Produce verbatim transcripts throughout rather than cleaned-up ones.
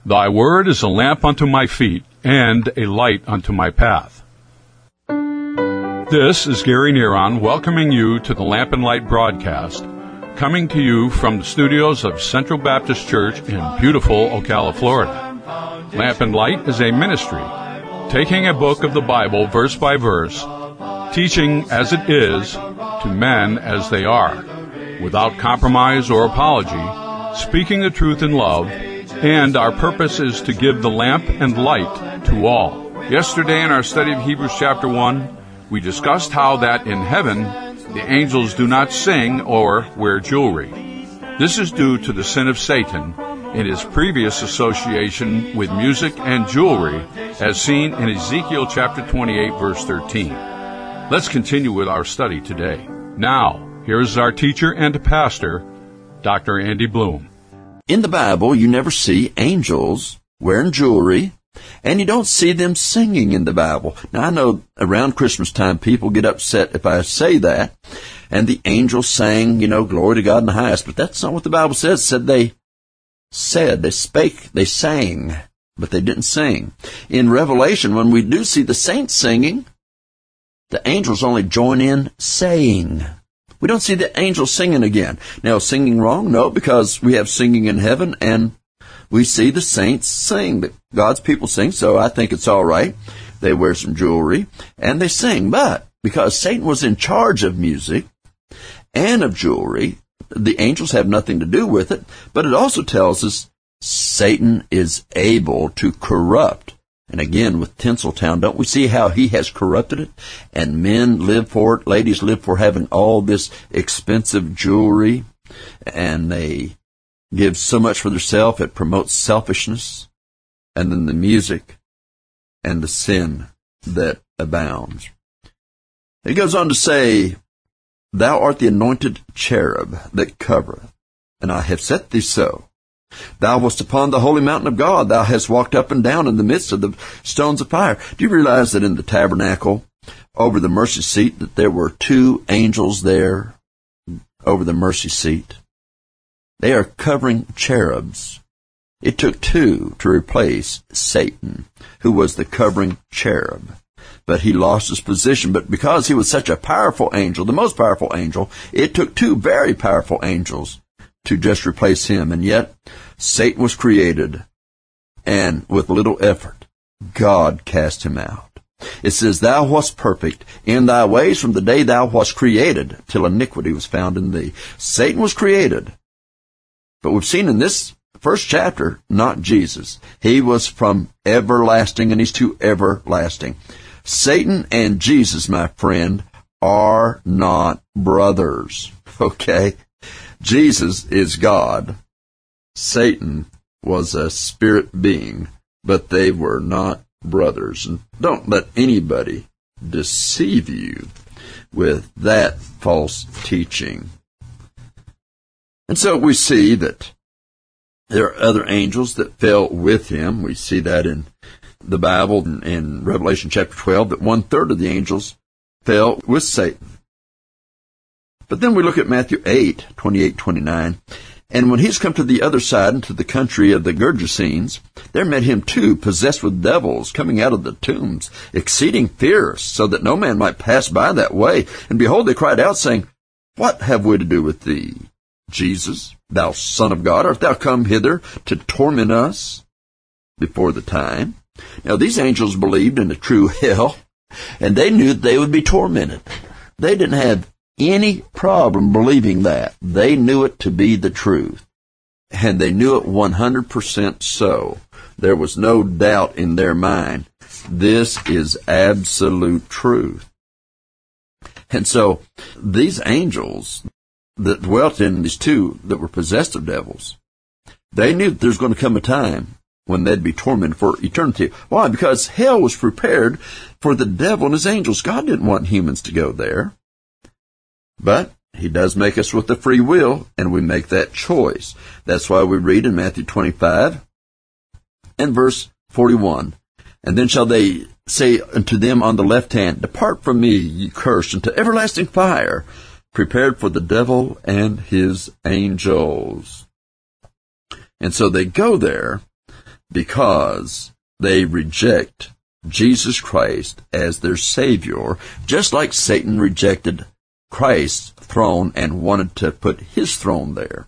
Thy word is a lamp unto my feet, and a light unto my path. This is Gary Neron welcoming you to the Lamp and Light broadcast, coming to you from the studios of Central Baptist Church in beautiful Ocala, Florida. Lamp and Light is a ministry, taking a book of the Bible verse by verse, teaching as it is to men as they are, without compromise or apology, speaking the truth in love, and our purpose is to give the lamp and light to all. Yesterday in our study of Hebrews chapter one, we discussed how that in heaven the angels do not sing or wear jewelry. This is due to the sin of Satan in his previous association with music and jewelry, as seen in Ezekiel chapter twenty-eight, verse thirteen. Let's continue with our study today. Now, here is our teacher and pastor, Doctor Andy Bloom. In the Bible, you never see angels wearing jewelry, and you don't see them singing in the Bible. Now, I know around Christmas time, people get upset if I say that, and the angels sang, you know, glory to God in the highest, but that's not what the Bible says. It said they said, they spake, they sang, but they didn't sing. In Revelation, when we do see the saints singing, the angels only join in saying. We don't see the angels singing again. Now, singing wrong? No, because we have singing in heaven, and we see the saints sing. God's people sing, so I think it's all right. They wear some jewelry, and they sing. But because Satan was in charge of music and of jewelry, the angels have nothing to do with it. But it also tells us Satan is able to corrupt. And again, with Tinseltown, don't we see how he has corrupted it? And men live for it, ladies live for having all this expensive jewelry, and they give so much for themselves, it promotes selfishness, and then the music and the sin that abounds. It goes on to say, Thou art the anointed cherub that covereth, and I have set thee so. Thou wast upon the holy mountain of God. Thou hast walked up and down in the midst of the stones of fire. Do you realize that in the tabernacle, over the mercy seat, that there were two angels there over the mercy seat? They are covering cherubs. It took two to replace Satan, who was the covering cherub. But he lost his position. But because he was such a powerful angel, the most powerful angel, it took two very powerful angels to just replace him. And yet, Satan was created, and with little effort, God cast him out. It says, Thou wast perfect in thy ways from the day thou wast created, till iniquity was found in thee. Satan was created, but we've seen in this first chapter, not Jesus. He was from everlasting, and he's to everlasting. Satan and Jesus, my friend, are not brothers, okay? Jesus is God. Satan was a spirit being, but they were not brothers. And don't let anybody deceive you with that false teaching. And so we see that there are other angels that fell with him. We see that in the Bible, in, in Revelation chapter twelve, that one-third of the angels fell with Satan. But then we look at Matthew eight, twenty-eight, twenty-nine. And when he's come to the other side, into the country of the Gergesenes, there met him two, possessed with devils, coming out of the tombs, exceeding fierce, so that no man might pass by that way. And behold, they cried out, saying, What have we to do with thee, Jesus, thou Son of God? Art thou come hither to torment us before the time? Now, these angels believed in a true hell, and they knew that they would be tormented. They didn't have any problem believing that. They knew it to be the truth. And they knew it one hundred percent so. There was no doubt in their mind. This is absolute truth. And so, these angels that dwelt in these two that were possessed of devils, they knew that there's going to come a time when they'd be tormented for eternity. Why? Because hell was prepared for the devil and his angels. God didn't want humans to go there. But he does make us with the free will, and we make that choice. That's why we read in Matthew twenty-five and verse forty-one, And then shall they say unto them on the left hand, Depart from me, ye cursed, into everlasting fire, prepared for the devil and his angels. And so they go there, because they reject Jesus Christ as their Savior, just like Satan rejected Christ's throne and wanted to put his throne there.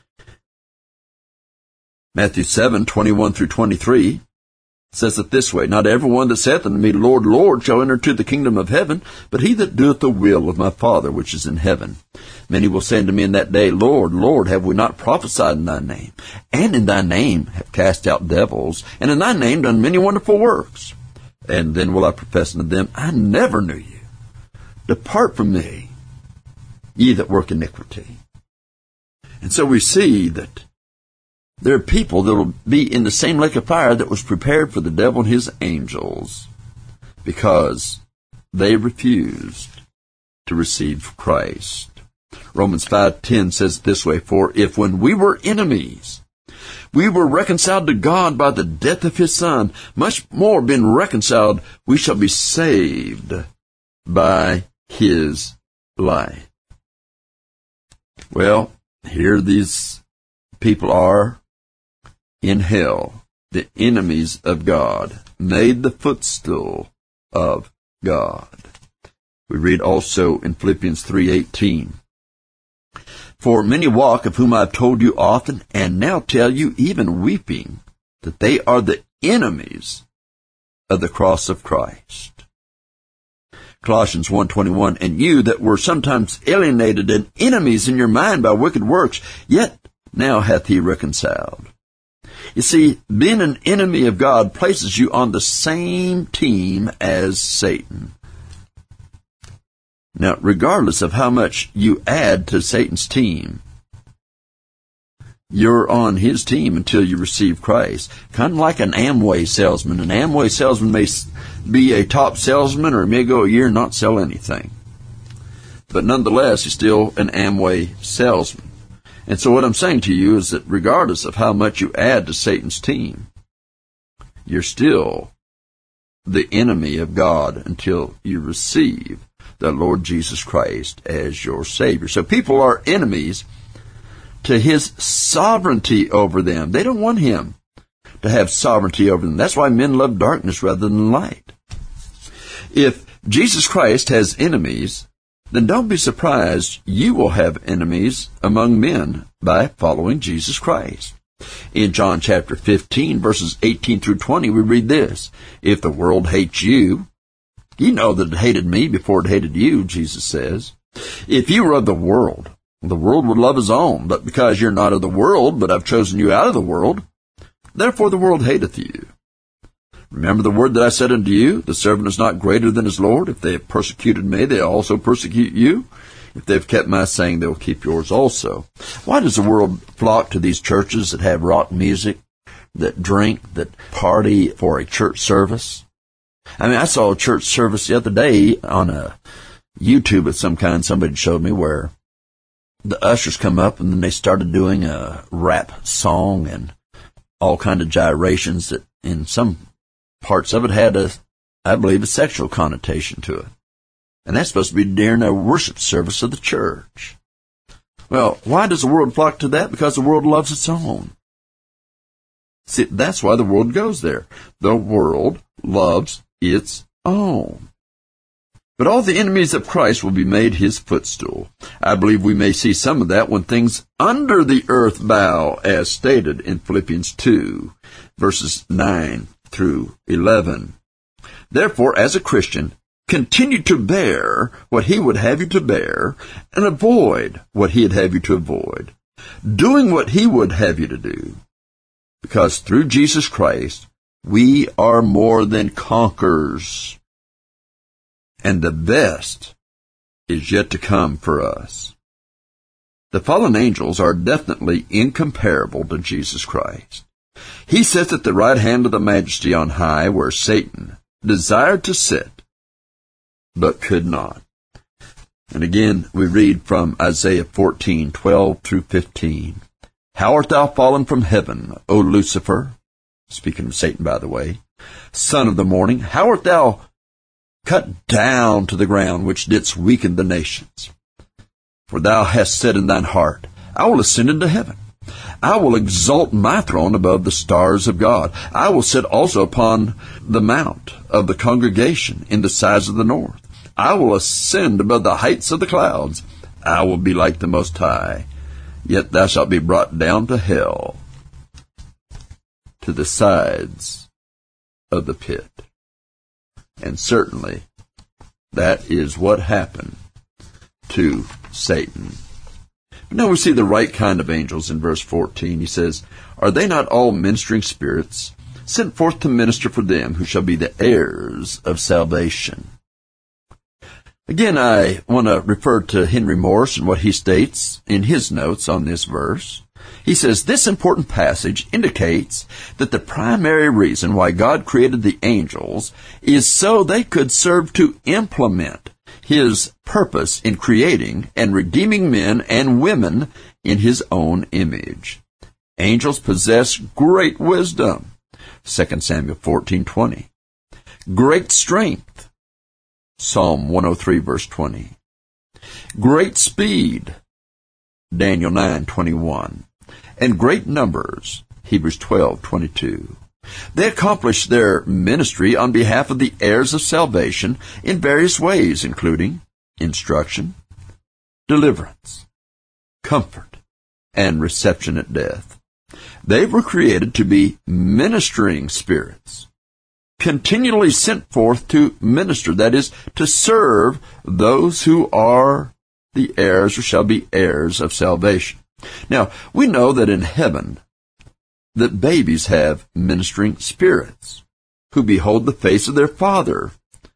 Matthew seven, twenty-one through twenty-three says it this way, Not everyone that saith unto me, Lord, Lord, shall enter into the kingdom of heaven, but he that doeth the will of my Father which is in heaven. Many will say unto me in that day, Lord, Lord, have we not prophesied in thy name? And in thy name have cast out devils, and in thy name done many wonderful works. And then will I profess unto them, I never knew you. Depart from me, ye that work iniquity. And so we see that there are people that will be in the same lake of fire that was prepared for the devil and his angels because they refused to receive Christ. Romans five ten says it this way, For if when we were enemies, we were reconciled to God by the death of his Son, much more being reconciled, we shall be saved by his life. Well, here these people are in hell, the enemies of God, made the footstool of God. We read also in Philippians three eighteen, For many walk, of whom I have told you often, and now tell you, even weeping, that they are the enemies of the cross of Christ. Colossians one twenty-one, And you that were sometimes alienated and enemies in your mind by wicked works, yet now hath he reconciled. You see, being an enemy of God places you on the same team as Satan. Now, regardless of how much you add to Satan's team, you're on his team until you receive Christ. Kind of like an Amway salesman. An Amway salesman may be a top salesman or may go a year and not sell anything. But nonetheless, he's still an Amway salesman. And so what I'm saying to you is that regardless of how much you add to Satan's team, you're still the enemy of God until you receive the Lord Jesus Christ as your Savior. So people are enemies to his sovereignty over them. They don't want him to have sovereignty over them. That's why men love darkness rather than light. If Jesus Christ has enemies, then don't be surprised you will have enemies among men by following Jesus Christ. In John chapter fifteen, verses eighteen through twenty, we read this, If the world hates you, you know that it hated me before it hated you, Jesus says. If you were of the world, the world would love his own, but because you're not of the world, but I've chosen you out of the world, therefore the world hateth you. Remember the word that I said unto you, the servant is not greater than his Lord. If they have persecuted me, they also persecute you. If they've kept my saying, they will keep yours also. Why does the world flock to these churches that have rock music, that drink, that party for a church service? I mean, I saw a church service the other day on a YouTube of some kind somebody showed me where the ushers come up and then they started doing a rap song and all kind of gyrations that in some parts of it had a, I believe, a sexual connotation to it. And that's supposed to be during a worship service of the church. Well, why does the world flock to that? Because the world loves its own. See, that's why the world goes there. The world loves its own. But all the enemies of Christ will be made his footstool. I believe we may see some of that when things under the earth bow, as stated in Philippians two, verses nine through eleven. Therefore, as a Christian, continue to bear what he would have you to bear, and avoid what he'd have you to avoid, doing what he would have you to do. Because through Jesus Christ, we are more than conquerors. And the best is yet to come for us. The fallen angels are definitely incomparable to Jesus Christ. He sits at the right hand of the Majesty on high, where Satan desired to sit, but could not. And again, we read from Isaiah fourteen, twelve through fifteen. How art thou fallen from heaven, O Lucifer? Speaking of Satan, by the way. Son of the morning, how art thou cut down to the ground, which didst weaken the nations? For thou hast said in thine heart, I will ascend into heaven. I will exalt my throne above the stars of God. I will sit also upon the mount of the congregation in the sides of the north. I will ascend above the heights of the clouds. I will be like the Most High. Yet thou shalt be brought down to hell, to the sides of the pit. And certainly, that is what happened to Satan. But now we see the right kind of angels in verse fourteen. He says, Are they not all ministering spirits, sent forth to minister for them who shall be the heirs of salvation? Again, I want to refer to Henry Morris and what he states in his notes on this verse. He says, this important passage indicates that the primary reason why God created the angels is so they could serve to implement His purpose in creating and redeeming men and women in His own image. Angels possess great wisdom, Second Samuel fourteen twenty. Great strength, Psalm one oh three, verse twenty. Great speed, Daniel nine twenty-one. And great numbers, Hebrews twelve twenty-two. They accomplish their ministry on behalf of the heirs of salvation in various ways, including instruction, deliverance, comfort, and reception at death. They were created to be ministering spirits, continually sent forth to minister, that is, to serve those who are the heirs or shall be heirs of salvation. Now, we know that in heaven, that babies have ministering spirits who behold the face of their Father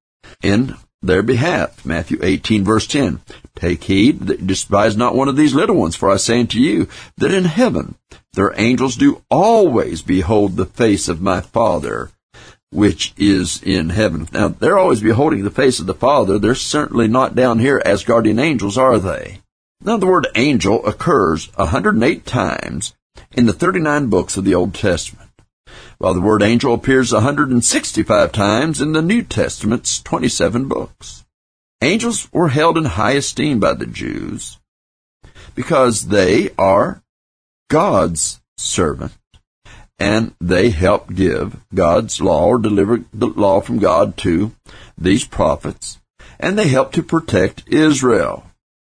in their behalf. Matthew eighteen, verse ten. Take heed that you despise not one of these little ones, for I say unto you that in heaven their angels do always behold the face of my Father which is in heaven. Now, they're always beholding the face of the Father. They're certainly not down here as guardian angels, are they? Now, the word angel occurs one hundred eight times in the thirty-nine books of the Old Testament, while the word angel appears one hundred sixty-five times in the New Testament's twenty-seven books. Angels were held in high esteem by the Jews because they are God's servant, and they help give God's law or deliver the law from God to these prophets, and they help to protect Israel.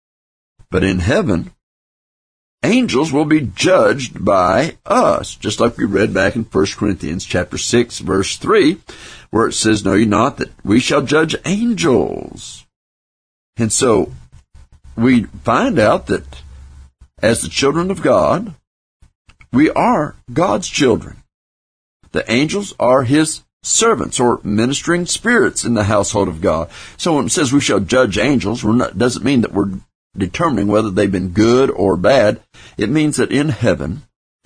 But in heaven, angels will be judged by us, just like we read back in First Corinthians chapter six, verse three, where it says, Know ye not that we shall judge angels? And so we find out that as the children of God, we are God's children. The angels are His servants or ministering spirits in the household of God. So when it says we shall judge angels, we're not, doesn't mean that we're determining whether they've been good or bad. It means that in heaven,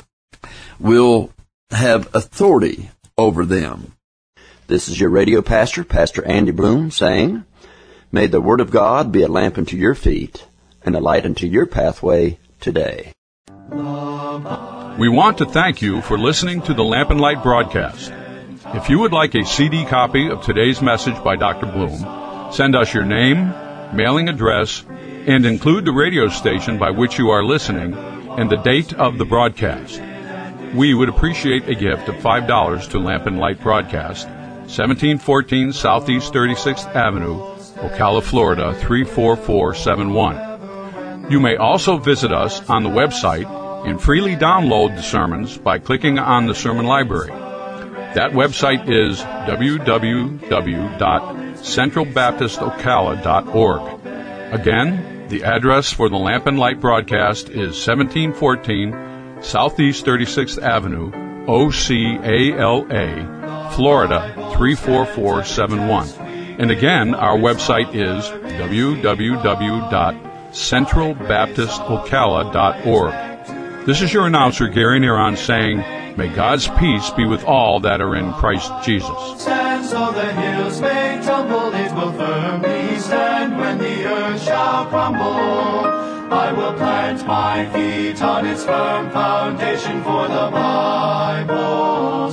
we'll have authority over them. This is your radio pastor, Pastor Andy Bloom, saying, May the Word of God be a lamp unto your feet and a light unto your pathway today. We want to thank you for listening to the Lamp and Light broadcast. If you would like a C D copy of today's message by Doctor Bloom, send us your name, mailing address, and include the radio station by which you are listening and the date of the broadcast. We would appreciate a gift of five dollars to Lamp and Light Broadcast, seventeen fourteen Southeast thirty-sixth Avenue, Ocala, Florida, three four four seven one. You may also visit us on the website and freely download the sermons by clicking on the Sermon Library. That website is w w w dot central baptist ocala dot org. Again, the address for the Lamp and Light broadcast is seventeen fourteen Southeast thirty-sixth Avenue, O C A L A, Florida, three four four seven one. And again, our website is w w w dot central baptist ocala dot org. This is your announcer, Gary Neron, saying, May God's peace be with all that are in Christ Jesus. Stand so the hills may tumble, it will firmly stand when the earth shall crumble. I will plant my feet on its firm foundation, for the Bible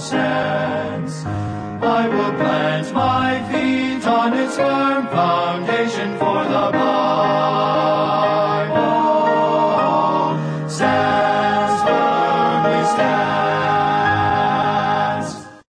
stands. I will plant my feet on its firm foundation,